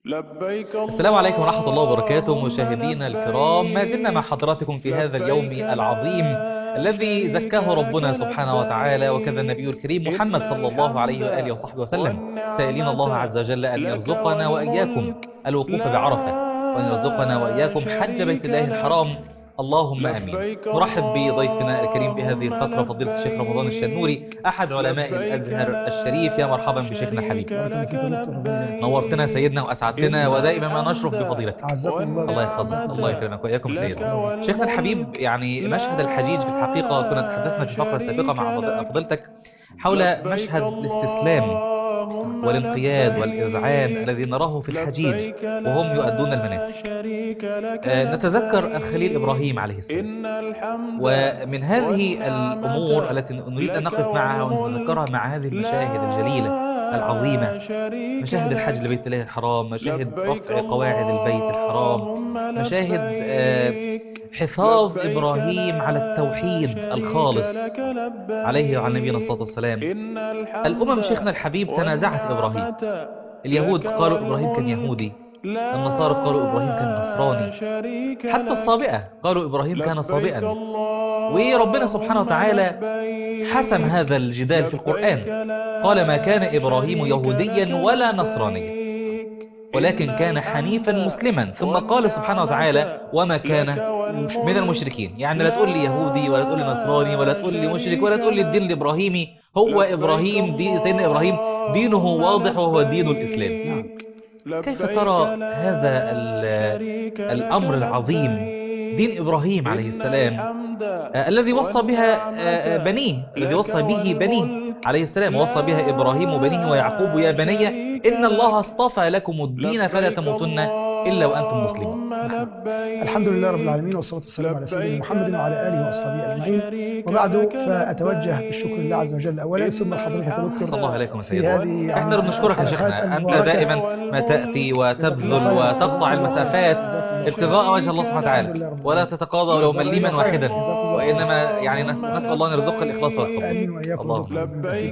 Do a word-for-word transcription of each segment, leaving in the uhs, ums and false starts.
السلام عليكم ورحمة الله وبركاته مشاهدينا الكرام، ما زلنا مع حضراتكم في هذا اليوم العظيم الذي زكاه ربنا سبحانه وتعالى وكذا النبي الكريم محمد صلى الله عليه وآله وصحبه وسلم، سائلين الله عز وجل أن يرزقنا وإياكم الوقوف بعرفة، وأن يرزقنا وإياكم حج بيت الله الحرام، اللهم أمين. نرحب بضيفنا الكريم في هذه الفترة فضيلة الشيخ رمضان الشنوري، أحد علماء الأزهر الشريف. يا مرحبا بشيخنا الحبيب، نورتنا سيدنا وأسعدتنا، ودائما ما نشرف بفضيلتك. الله يحفظك، الله يكرمك وإياكم سيدنا. شيخنا الحبيب، يعني مشهد الحجيج في الحقيقة كنا تحدثنا في فقرة سابقة مع فضيلتك حول مشهد الاستسلام والانقياد والإذعان الذي نراه في الحجيج وهم يؤدون المناسك. نتذكر الخليل إبراهيم عليه السلام، ومن هذه الأمور التي نريد أن نقف معها ونتذكرها مع هذه المشاهد الجليلة العظيمة، مشاهد الحج لبيت الله الحرام، مشاهد رفع قواعد البيت الحرام، مشاهد حفاظ إبراهيم على التوحيد الخالص عليه وعلى نبينا الصلاة والسلام. الأمم شيخنا الحبيب تنازعت إبراهيم، اليهود قالوا إبراهيم كان يهودي، النصارى قالوا إبراهيم كان نصراني، حتى الصابئة قالوا إبراهيم كان صابئا. وربنا سبحانه وتعالى حسم هذا الجدال في القرآن، قال ما كان إبراهيم يهوديا ولا نصرانيا ولكن كان حنيفا مسلما، ثم قال سبحانه وتعالى وما كان من المشركين. يعني لا تقول لي يهودي ولا تقول لي نصراني ولا تقول لي مشرك ولا تقول لي الدين الإبراهيمي، هو إبراهيم دي سيدنا إبراهيم دينه واضح وهو دين الإسلام. كيف ترى هذا الأمر العظيم، دين إبراهيم عليه السلام آه الذي وصى بها آه بنيه، الذي وصى به بنيه عليه السلام، ووصى بها إبراهيم بنيه ويعقوب يا بني إن الله اصطفى لكم الدين فلا تموتن إلا وأنتم مسلمون. الحمد لله رب العالمين، والصلاة والسلام على سيدنا محمد وعلى آله وأصحابه أجمعين، وبعد فأتوجه بالشكر لله عز وجل أولا، ثم لحضرتك يا دكتور. صلى الله عليكم سيدنا، احنا بنشكرك يا شيخنا، أنت دائما ما تأتي وتبذل وتقطع المسافات ابتغاء وجه الله سبحانه وتعالى، ولا تتقاضى ولو مليما واحدا، وإنما يعني نسأل الله أن يرزقك الإخلاص والقبول. آمين وإياكم دكتور.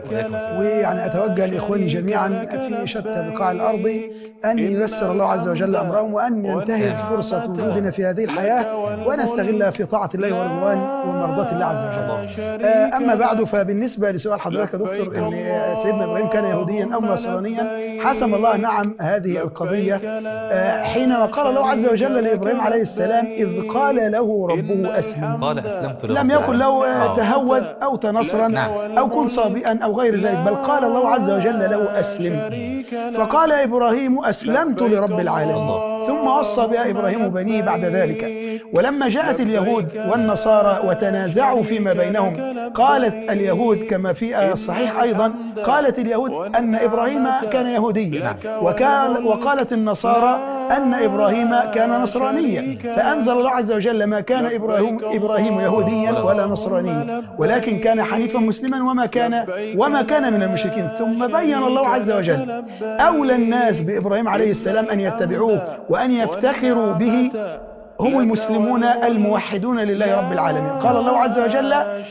ويعني أتوجه لإخواني جميعا في شتى بقاع الأرض أن ييسر الله عز وجل أمرهم، وأن ننتهز فرصة وجودنا في هذه الحياة ونستغلها في طاعة الله ورضوان ومرضاة الله عز وجل. أما بعد، فبالنسبة لسؤال حضرتك يا دكتور أن سيدنا إبراهيم كان يهوديا أو نصرانيا، حسم الله نعم هذه القضية حينما قال الله عز وجل لإبراهيم عليه السلام إذ قال له ربه أسلم، قال أسلمت لم يقل له تهود أو تنصرا أو كن صابئا أو غير ذلك، بل قال الله عز وجل له أسلم، فقال إبراهيم أسلمت لرب العالمين، ثم وصى بها إبراهيم بنيه بعد ذلك. ولما جاءت اليهود والنصارى وتنازعوا فيما بينهم، قالت اليهود كما في الصحيح أيضا، قالت اليهود أن إبراهيم كان يهوديا، وقالت النصارى أن إبراهيم كان نصرانيا، فأنزل الله عز وجل ما كان إبراهيم, إبراهيم يهوديا ولا نصرانيا ولكن كان حنيفا مسلما وما كان وما كان من المشركين. ثم بين الله عز وجل أولى الناس بإبراهيم عليه السلام أن يتبعوه وأن يفتخروا به هم المسلمون الموحدون لله رب العالمين. قال الله عز وجل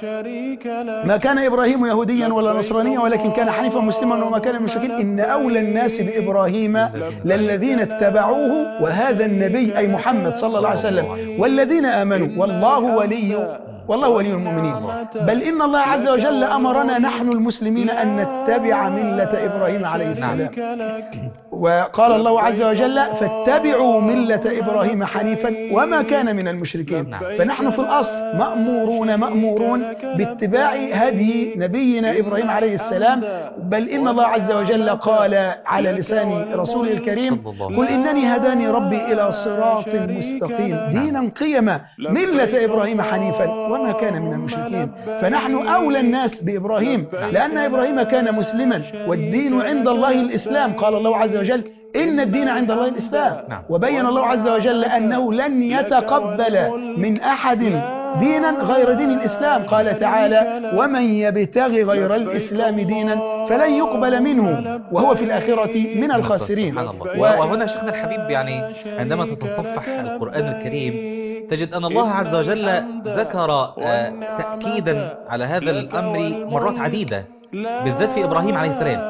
ما كان إبراهيم يهوديا ولا نصرانيا ولكن كان حنيفا مسلما وما كان من المشركين إن أولى الناس بإبراهيم للذين اتبعوه وهذا النبي أي محمد صلى الله عليه وسلم والذين آمنوا والله ولي والله ولي المؤمنين. بل إن الله عز وجل أمرنا نحن المسلمين أن نتبع ملة إبراهيم عليه السلام، وقال الله عز وجل فاتبعوا ملة إبراهيم حنيفا وما كان من المشركين. فنحن في الأصل مأمورون مأمورون باتباع هدي نبينا إبراهيم عليه السلام. بل إن الله عز وجل قال على لسان رسوله الكريم قل إنني هداني ربي إلى صراط مستقيم دينا قيما ملة إبراهيم حنيفا وما كان من المشركين. فنحن أولى الناس بإبراهيم لأن إبراهيم كان مسلما، والدين عند الله الإسلام. قال الله عز وجل إن الدين عند الله الإسلام، وبين الله عز وجل أنه لن يتقبل من أحد دينا غير دين الإسلام. قال تعالى ومن يبتغي غير الإسلام دينا فلن يقبل منه وهو في الآخرة من الخاسرين. وهنا شيخنا الحبيب، يعني عندما تتصفح القرآن الكريم تجد أن الله عز وجل ذكر تأكيدا على هذا الأمر مرات عديدة، بالذات في إبراهيم عليه السلام.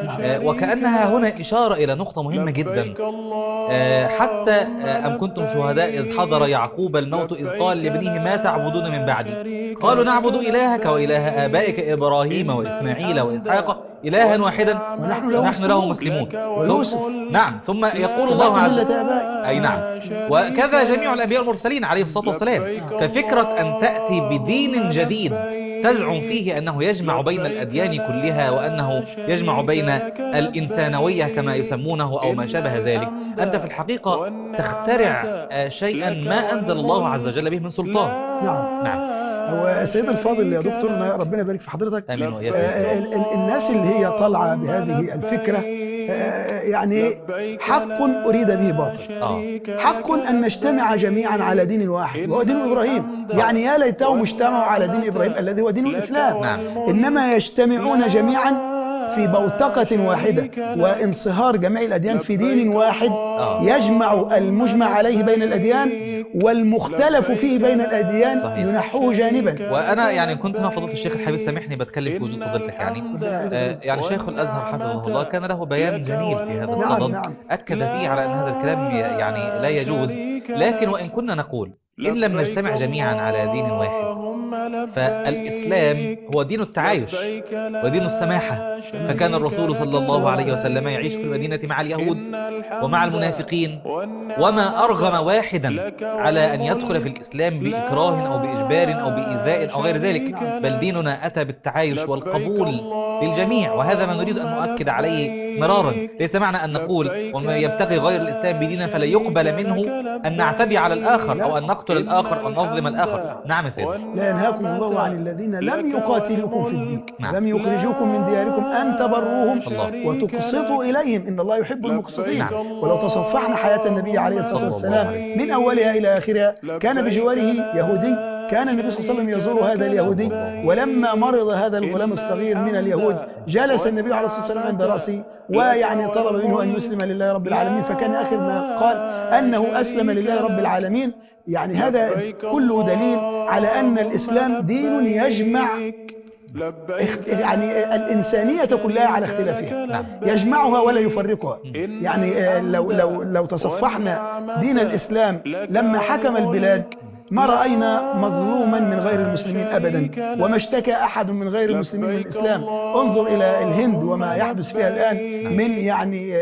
آه وكأنها هنا إشارة إلى نقطة مهمة جدا. آه حتى آه أم كنتم شهداء إذ حضر يعقوب الموت إذ قال لابنه ما تعبدون من بعدي قالوا نعبد إلهك وإله آبائك إبراهيم وإسماعيل وإسحاق إلها واحدا ونحن له ونحن له مسلمون. مسلمون. ويوسف نعم. ثم يقول الله عز وجل أي نعم، وكذا جميع الأنبياء المرسلين عليه الصلاة والسلام. ففكرة أن تأتي بدين جديد تزعم فيه أنه يجمع بين الأديان كلها وأنه يجمع بين الإنسانوية كما يسمونه أو ما شابه ذلك، أنت في الحقيقة تخترع شيئا ما أنزل الله عز وجل به من سلطان. نعم نعم. هو سيد الفاضل يا دكتور، ربنا يبارك في حضرتك. آمين وإياك. الناس اللي هي طالعة بهذه الفكرة يعني حق أريد به باطل. آه. حق أن نجتمع جميعا على دين واحد وهو دين إبراهيم. يعني يا ليتهم اجتمعوا على دين إبراهيم الذي هو دين الإسلام. نعم. إنما يجتمعون جميعا في بوتقة واحدة وانصهار جميع الأديان في دين واحد يجمع المجمع عليه بين الأديان والمختلف فيه بين الأديان ينحوه جانبا. وأنا يعني كنت هنا فضيلة الشيخ الحبيب سامحني بتكلم في وجود فضيلتك يعني آه يعني شيخ الأزهر حفظه الله كان له بيان جميل في هذا الصدد. نعم. أكد فيه على أن هذا الكلام يعني لا يجوز. لكن وإن كنا نقول إن لم نجتمع جميعا على دين واحد فالإسلام هو دين التعايش ودين السماحة. فكان الرسول صلى الله عليه وسلم يعيش في المدينة مع اليهود ومع المنافقين، وما أرغم واحدا على أن يدخل في الإسلام بإكراه أو بإجبار أو بإيذاء أو غير ذلك، بل ديننا أتى بالتعايش والقبول للجميع. وهذا ما نريد أن نؤكد عليه مرارا. ليس معنى أن نقول وما يبتغي غير الإسلام بدينا فلا يقبل منه أن نعتدي على الآخر أو أن نقتل الآخر أو نظلم الآخر. نعم سيدي. لا ينهاكم الله عن الذين لم يقاتلوكم في الدين نعم. لم يخرجوكم من دياركم أن تبروهم الله. وتقسطوا إليهم إن الله يحب المقسطين. نعم. ولو تصفحنا حياة النبي عليه الصلاة والسلام من أولها إلى آخرها كان بجواره يهودي. كان النبي صلى الله عليه وسلم يزور هذا اليهودي، ولما مرض هذا الغلام الصغير من اليهود جلس النبي عليه الصلاة والسلام عند رأسه ويعني طلب منه أن يسلم لله رب العالمين. فكان آخر ما قال أنه أسلم لله رب العالمين. يعني هذا كله دليل على أن الإسلام دين يجمع يعني الإنسانية كلها على اختلافها، يجمعها ولا يفرقها. يعني لو, لو, لو تصفحنا دين الإسلام لما حكم البلاد ما رأينا مظلوما من غير المسلمين أبدا، وما اشتكى أحد من غير المسلمين من الإسلام. انظر إلى الهند وما يحدث فيها الآن من يعني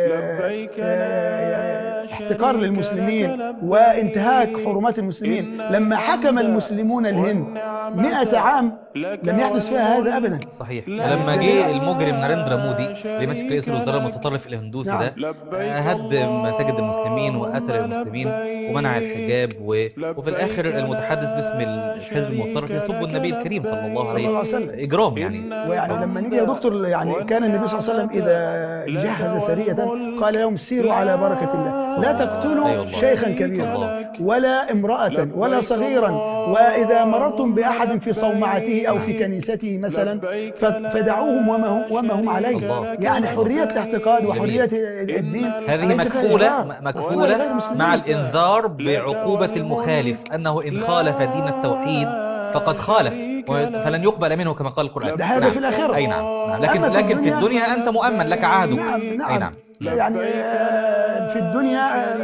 احتقار للمسلمين وانتهاك حرمات المسلمين. لما حكم المسلمون الهند مئة عام لم يحدث فيها هذا أبدا. صحيح. ولما جه المجرم ناريندرا مودي اللي مسك رئيس الوزراء المتطرف الهندوسي ده هد مساجد المسلمين وقتل المسلمين ومنع الحجاب و... وفي الآخر المتحدث باسم الحزب المتطرف يسب النبي الكريم صلى الله عليه وسلم. إجرام يعني. ويعني لما نيجي يا دكتور يعني كان النبي صلى الله عليه وسلم إذا جهز سرية قال لهم سيروا على بركة الله لا تقتلوا شيخا كبيرا ولا امرأة ولا صغيرا، وإذا مررتم بأحد في صومعته أو في كنيسته مثلا فدعوهم وما هم, وما هم عليه. يعني حرية الاعتقاد وحرية الدين هذه مكفولة مكفولة مع الإنذار بعقوبة المخالف، أنه إن خالف دين التوحيد فقد خالف فلن يقبل منه كما قال القرآن. ده هذا نعم. في الآخرة. أي نعم. نعم. لكن, لكن في الدنيا أنت مؤمن لك عهدك. نعم. نعم. أي نعم. يعني في الدنيا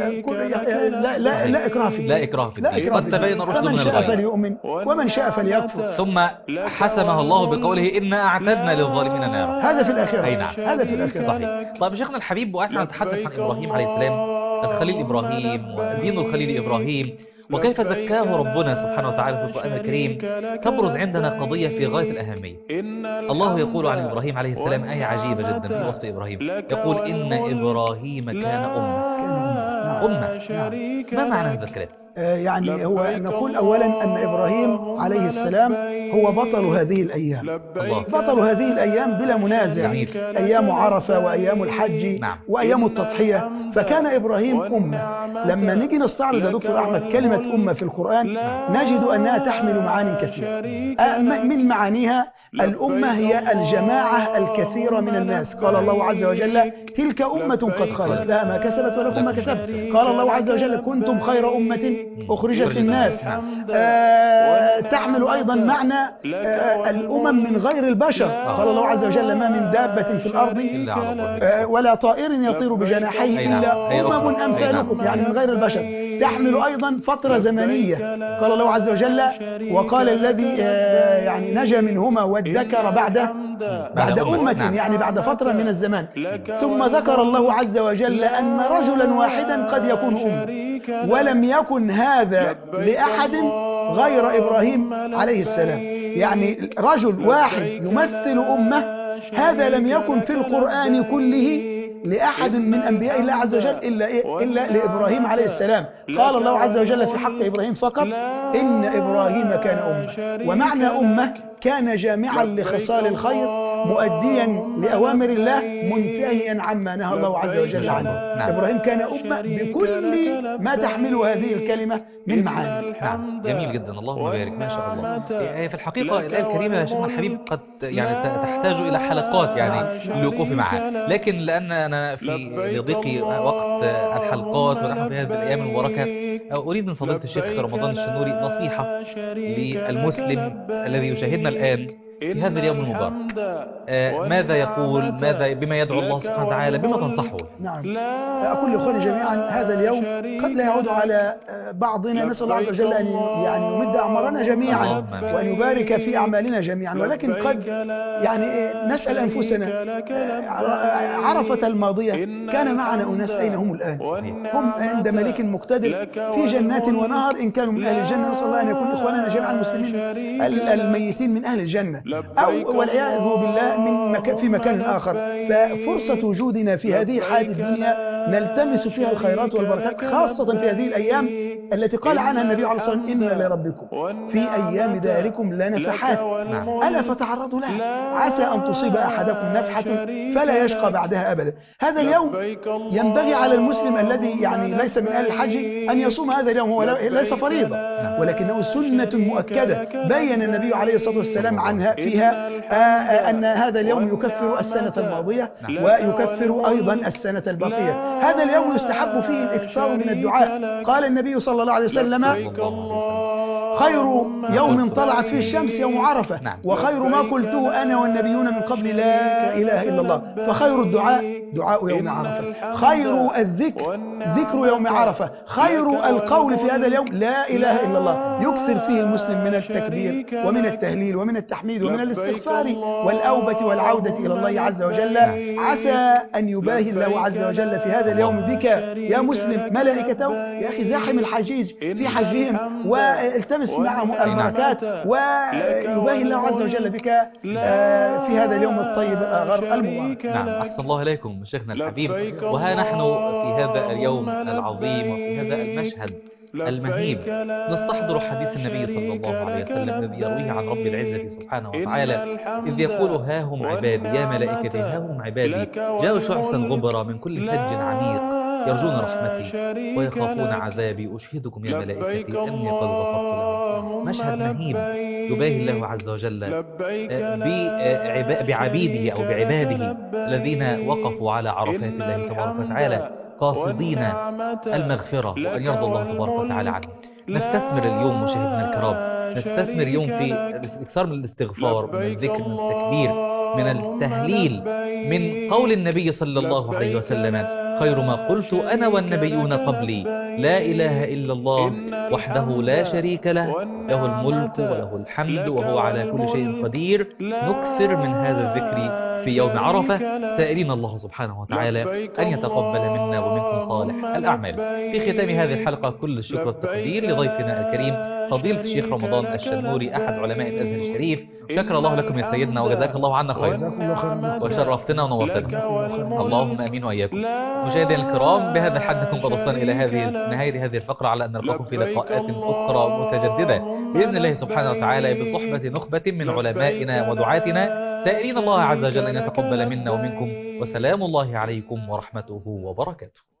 لا لا لا إكراه في الدين. لا إكراه في الدين. قد تبين الرشد من الغي. فمن شاء فليؤمن ومن شاء فليكفر. ثم حسمها الله بقوله إنا أعتدنا للظالمين نارا. هذا في الآخرة. أي نعم. هذا في الآخرة. صحيح. طيب شيخنا الحبيب، وإحنا نتحدث عن إبراهيم عليه السلام الخليل إبراهيم ودين الخليل إبراهيم وكيف زكاه ربنا سبحانه وتعالى في القرآن الكريم، تبرز عندنا قضية في غاية الأهمية. الله يقول عن إبراهيم عليه السلام آية عجيبة جدا في وصف إبراهيم، يقول إن إبراهيم كان أمة. أمة. ما معنى هذا الكلام؟ يعني هو نقول أولا أن إبراهيم عليه السلام هو بطل هذه الأيام. الله. بطل هذه الأيام بلا منازع. جميل. أيام عرفة وأيام الحج. نعم. وأيام التضحية. فكان إبراهيم أمة. لما نيجي نستعرض يا دكتور أحمد كلمة أمة في القرآن نجد أنها تحمل معاني كثيرة. من معانيها الأمة هي الجماعة الكثيرة من الناس. قال الله عز وجل تلك أمة قد خلت لها ما كسبت ولكم ما كسبت. قال الله عز وجل كنتم خير أمة أخرجت للناس. آه تحمل أيضا معنى آه الأمم من غير البشر. قال الله عز وجل ما من دابة في الأرض آه ولا طائر يطير بجناحيه إلا أمم أمثالكم، يعني من غير البشر. تحمل أيضا فترة زمنية. قال الله عز وجل وقال الذي آه يعني نجا منهما وادكر بعد بعد أمة، يعني بعد فترة من الزمان. ثم ذكر الله عز وجل أن رجلا واحدا قد يكون أمة، ولم يكن هذا لأحد غير إبراهيم عليه السلام. يعني رجل واحد يمثل أمة، هذا لم يكن في القرآن كله لأحد من أنبياء الله عز وجل إلا, إيه؟ إلا لإبراهيم عليه السلام. قال الله عز وجل في حق إبراهيم فقط إن إبراهيم كان أمة. ومعنى أمة كان جامعا لخصال الخير، مؤديا لأوامر الله، منتهيا عما نهى الله عز وجل عنه. نعم. إبراهيم كان أمة بكل ما تحمله هذه الكلمة من معاني. نعم، جميل جدا، اللهم بارك، ما شاء الله. في الحقيقة الآية الكريمة يا شيخنا الحبيب قد يعني تحتاج إلى حلقات يعني للوقوف معها، لكن لأن أنا في لضيق وقت الحلقات ونحن في هذه الأيام المباركة أريد من فضيلة الشيخ رمضان الشنوري نصيحة للمسلم الذي يشاهدنا الآن في هذا اليوم المبارك. آه ماذا يقول، ماذا بما يدعو الله سبحانه وتعالى، بما تنصحه؟ نعم، أقول لإخواني جميعا هذا اليوم قد لا يعود على بعضنا، نسأل الله عز وجل أن يعني يمد أعمارنا جميعا وأن يبارك في أعمالنا جميعا، ولكن قد يعني نسأل أنفسنا عرفة الماضية كان معنا أناس أين هم الآن؟ هم عند ملك مقتدر في جنات ونهر، إن كانوا من أهل الجنة نسأل الله أن يكون إخواننا جميعا المسلمين الميتين من أهل الجنة، أو والعياذ بالله من مكان في مكان آخر. ففرصة وجودنا في هذه الحياة الدنيا نلتمس فيها الخيرات والبركات، خاصة في هذه الأيام التي قال عنها النبي عليه الصلاة والسلام إن لربكم في أيام ذلكم لنفحات ألا فتعرضوا لها عسى أن تصيب أحدكم نفحة فلا يشقى بعدها أبدا. هذا اليوم ينبغي على المسلم الذي يعني ليس من أهل الحج أن يصوم هذا اليوم، هو ليس فريضة ولكنه سنة مؤكدة بين النبي عليه الصلاة والسلام عنها فيها أن هذا اليوم يكفر السنة الماضية ويكفر أيضا السنة الباقية. هذا اليوم يستحب فيه الإكثار من الدعاء. قال النبي صلى الله عليه وسلم خير يوم طلعت فيه الشمس يوم عرفة، وخير ما قلته أنا والنبيون من قبل لا إله إلا الله. فخير الدعاء دعاء يوم عرفة، خير الذكر ذكر يوم عرفة، خير القول في هذا اليوم لا إله إلا الله. يكثر فيه المسلم من التكبير ومن التهليل ومن التحميد ومن الاستغفار والأوبة والعودة إلى الله عز وجل. عسى أن يباهي الله عز وجل في هذا اليوم بك يا مسلم ملائكته. يا أخي زاحم الحجيج في حجهم والتمس معهم البركات، ويباهي الله عز وجل بك في هذا اليوم الطيب الآخر المبارك. نعم، أحسن الله إليكم شيخنا الحبيب. وها نحن في هذا اليوم العظيم وفي هذا المشهد المهيب نستحضر حديث النبي صلى الله عليه وسلم الذي يرويه عن رب العزة سبحانه وتعالى إذ يقول ها هم عبادي يا ملائكتي ها هم عبادي جاءوا شعثا غبرا من كل فج عميق يرجون رحمتي ويخافون عذابي أشهدكم يا ملائكتي أني قد غفرت لهم. مشهد مهيب يباهي الله عز وجل بعبيده أو بعباده الذين وقفوا على عرفات الله تبارك وتعالى قاصدين المغفرة وأن يرضى الله تبارك وتعالى عنه. نستثمر اليوم مشاهدنا الكرام، نستثمر اليوم في الاكثار من الاستغفار، من الذكر، من التكبير، من التهليل، من قول النبي صلى الله عليه وسلم خير ما قلت أنا والنبيون قبلي لا إله إلا الله وحده لا شريك له له الملك وله الحمد وهو على كل شيء قدير. نكثر من هذا الذكر في يوم عرفة سائلين الله سبحانه وتعالى أن يتقبل منا ومنكم صالح الأعمال. في ختام هذه الحلقة كل الشكر والتقدير لضيفنا الكريم فضيلة الشيخ رمضان الشنوري أحد علماء الأزهر الشريف. شكر الله لكم يا سيدنا وجزاك الله عنا خير وشرفتنا ونورتنا. اللهم أمين وإياكم. مشاهدينا الكرام بهذا الحد نكون قد وصلنا إلى هذه نهاية هذه الفقرة، على أن نلقاكم في لقاءات أخرى متجددة بإذن الله سبحانه وتعالى بصحبة نخبة من علمائنا ودعاتنا سائلين الله عز وجل أن يتقبل منا ومنكم. وسلام الله عليكم ورحمته وبركاته.